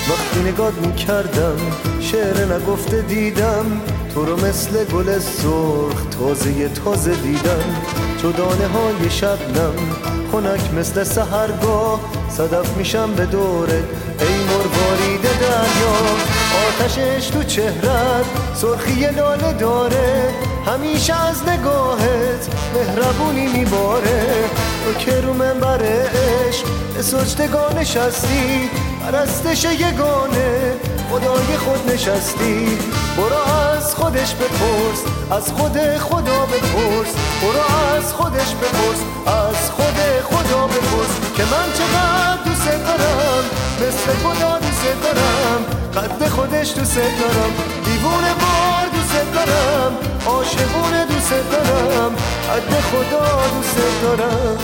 وقتی نگات میکردم شعر نگفته دیدم تو رو مثل گل سرخ تازه دیدم. چو دانه های شبنم خنک مثل سحرگاه صدف میشم به دورت ای مروارید دریا. آتشش تو چهرت سرخی لاله داره همیشه از نگاهت مهربونی میباره. تو که رو منبر عشق به سجدگاه نشستی پرستش یگانه خدای خود نشستی. برو از خودش بپرس از خود خدا بپرس. برو از خودش بپرس از خود خدا بپرس که من چقدر دوست دارم مثل خدا دوست دارم. قد خودش دوست دارم دیوونه بار دوست دارم عاشقونه دوست دارم قد خدا دوست دارم.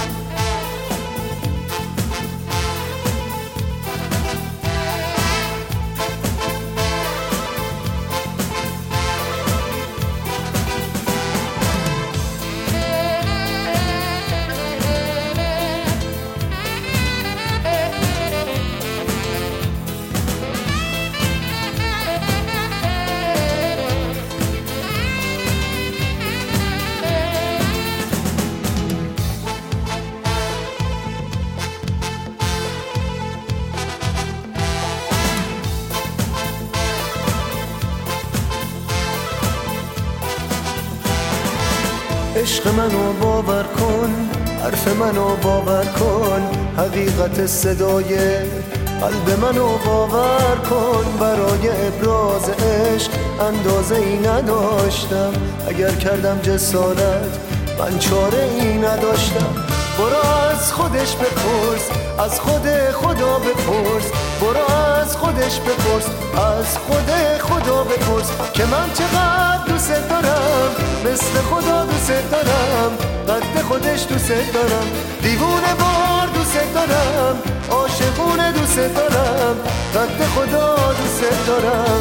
عشق منو باور کن حرف منو باور کن حقیقت صدای قلب منو باور کن. برای ابراز عشق اندازه ای نداشتم اگر کردم جسارت من چاره ای نداشتم. برو از خودش بپرس از خود خدا بپرس. برو از خودش بپرس از خود خدا بپرس که من چقدر دوست دارم مثل خدا دوست دارم. قد خودش دوست دارم دیوونه بار دوست دارم عاشقونه دوست دارم قد خدا دوست دارم.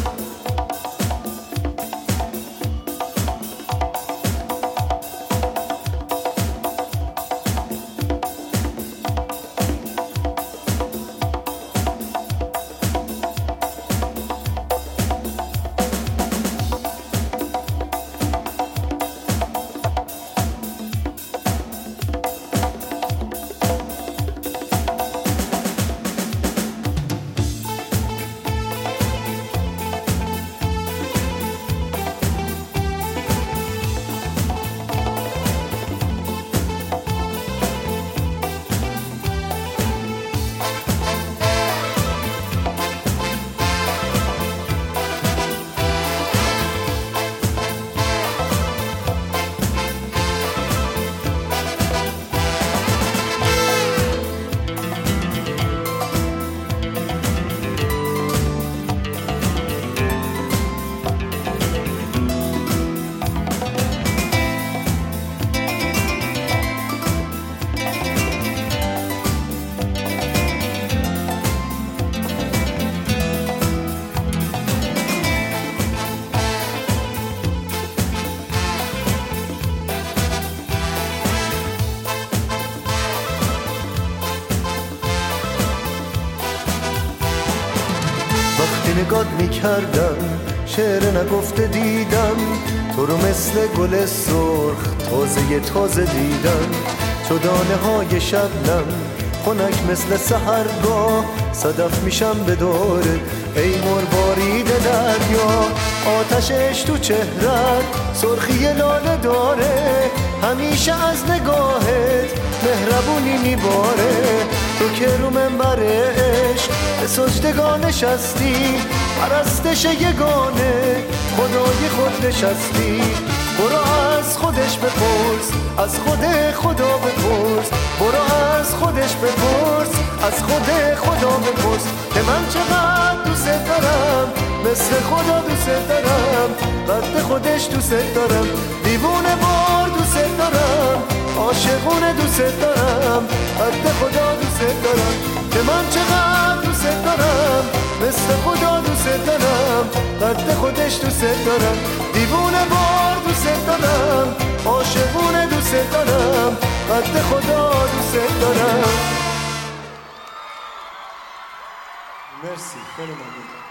وقتی نگات میکردم شعر نگفته دیدم تو رو مثل گل سرخ تازه دیدم. چو دانه های شبنم خنک مثل سحرگاه صدف میشم به دورت ای مروارید دریا. آتشش تو چهرت سرخی لاله داره همیشه از نگاهت مهربونی میباره. تو که رو منبر عشق به سجدگاه نشستی پرستش یگانه خدای خود نشستی. برو از خودش بپرس از خود خدا بپرس. برو از خودش بپرس از خود خدا بپرس که من چقدر دوست دارم مثل خدا دوست دارم قد خودش دوست دارم دیوونه بار دوست دارم عاشقونه دوست دارم قد خدا دوست دارم که من چقدر دوست دارم مثل خدا دوست دارم قد خودش دوست دارم دیوونه بار دوست دارم عاشقونه دوست دارم قد خدا دوست دارم. مرسی، خیلی ممنون.